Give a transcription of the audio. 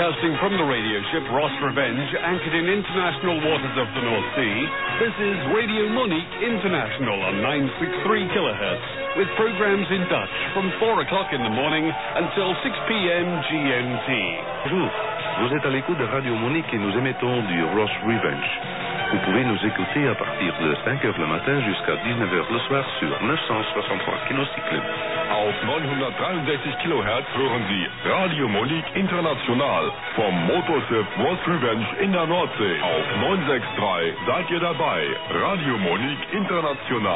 Broadcasting from the radio ship Ross Revenge, anchored in international waters of the North Sea, this is Radio Monique International on 963 kHz, with programs in Dutch from 4 o'clock in the morning until 6 p.m. GMT. Bonjour, vous êtes à l'écoute de Radio Monique et nous émettons du Ross Revenge. Vous pouvez nous écouter à partir de 5 heures le matin jusqu'à 19 heures le soir sur 963 kHz. Auf 963 kHz hören Sie Radio Monique International vom Motorschiff Ross Revenge in der Nordsee. Auf 963 seid ihr dabei. Radio Monique International.